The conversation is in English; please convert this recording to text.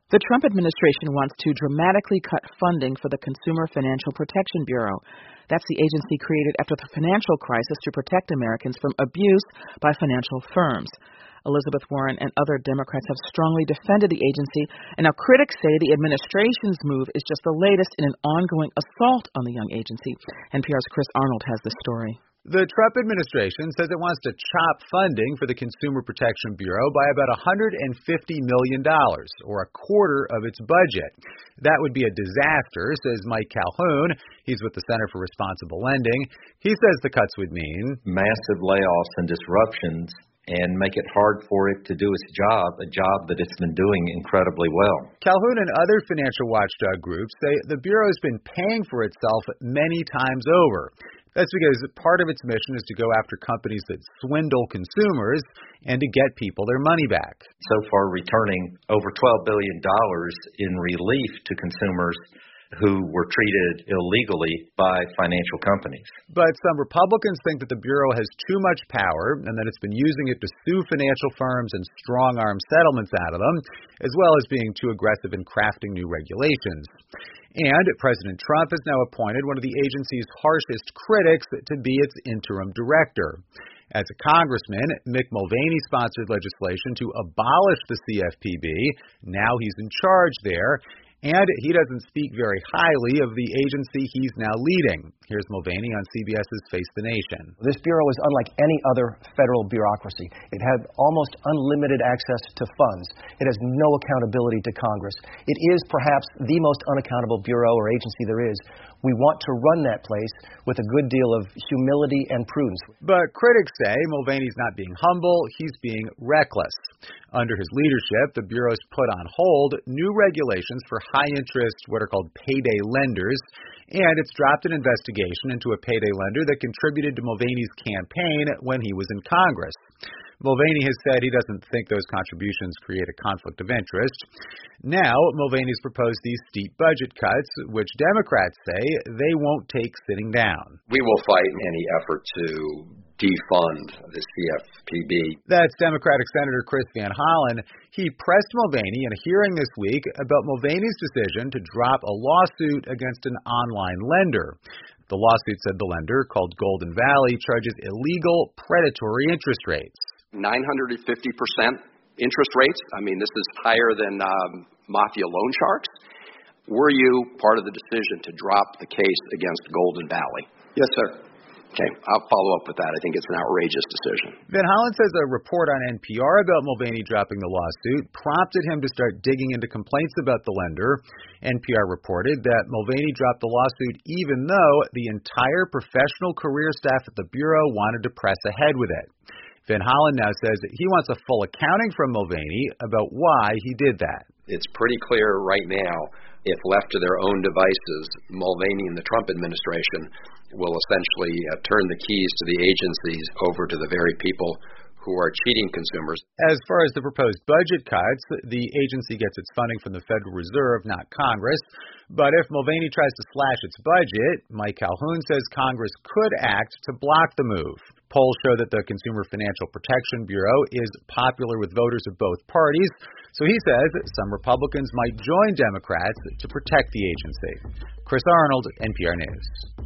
The Trump administration wants to dramatically cut funding for the Consumer Financial Protection Bureau. That's the agency created after the financial crisis to protect Americans from abuse by financial firms. Elizabeth Warren and other Democrats have strongly defended the agency, and now critics say the administration's move is just the latest in an ongoing assault on the young agency. NPR's Chris Arnold has this story. The Trump administration says it wants to chop funding for the Consumer Protection Bureau by about $150 million, or a quarter of its budget. That would be a disaster, says Mike Calhoun. He's with the Center for Responsible Lending. He says the cuts would mean massive layoffs and disruptions and make it hard for it to do its job, a job that it's been doing incredibly well. Calhoun and other financial watchdog groups say the Bureau has been paying for itself many times over. That's because part of its mission is to go after companies that swindle consumers and to get people their money back. So far, returning over $12 billion in relief to consumers who were treated illegally by financial companies. But some Republicans think that the Bureau has too much power and that it's been using it to sue financial firms and strong-arm settlements out of them, as well as being too aggressive in crafting new regulations. And President Trump has now appointed one of the agency's harshest critics to be its interim director. As a congressman, Mick Mulvaney sponsored legislation to abolish the CFPB. Now he's in charge there. And he doesn't speak very highly of the agency he's now leading. Here's Mulvaney on CBS's Face the Nation. This bureau is unlike any other federal bureaucracy. It had almost unlimited access to funds. It has no accountability to Congress. It is perhaps the most unaccountable bureau or agency there is. We want to run that place with a good deal of humility and prudence. But critics say Mulvaney's not being humble, he's being reckless. Under his leadership, the Bureau's put on hold new regulations for high-interest, what are called payday lenders, and it's dropped an investigation into a payday lender that contributed to Mulvaney's campaign when he was in Congress. Mulvaney has said he doesn't think those contributions create a conflict of interest. Now, Mulvaney's proposed these steep budget cuts, which Democrats say they won't take sitting down. We will fight any effort to defund the CFPB. That's Democratic Senator Chris Van Hollen. He pressed Mulvaney in a hearing this week about Mulvaney's decision to drop a lawsuit against an online lender. The lawsuit said the lender, called Golden Valley, charges illegal predatory interest rates. 950% interest rates. I mean, this is higher than mafia loan sharks. Were you part of the decision to drop the case against Golden Valley? Yes, sir. Okay, I'll follow up with that. I think it's an outrageous decision. Van Hollen says a report on NPR about Mulvaney dropping the lawsuit prompted him to start digging into complaints about the lender. NPR reported that Mulvaney dropped the lawsuit even though the entire professional career staff at the Bureau wanted to press ahead with it. Van Hollen now says that he wants a full accounting from Mulvaney about why he did that. It's pretty clear right now, if left to their own devices, Mulvaney and the Trump administration will essentially turn the keys to the agencies over to the very people who are cheating consumers. As far as the proposed budget cuts, the agency gets its funding from the Federal Reserve, not Congress. But if Mulvaney tries to slash its budget, Mike Calhoun says Congress could act to block the move. Polls show that the Consumer Financial Protection Bureau is popular with voters of both parties, so he says some Republicans might join Democrats to protect the agency. Chris Arnold, NPR News.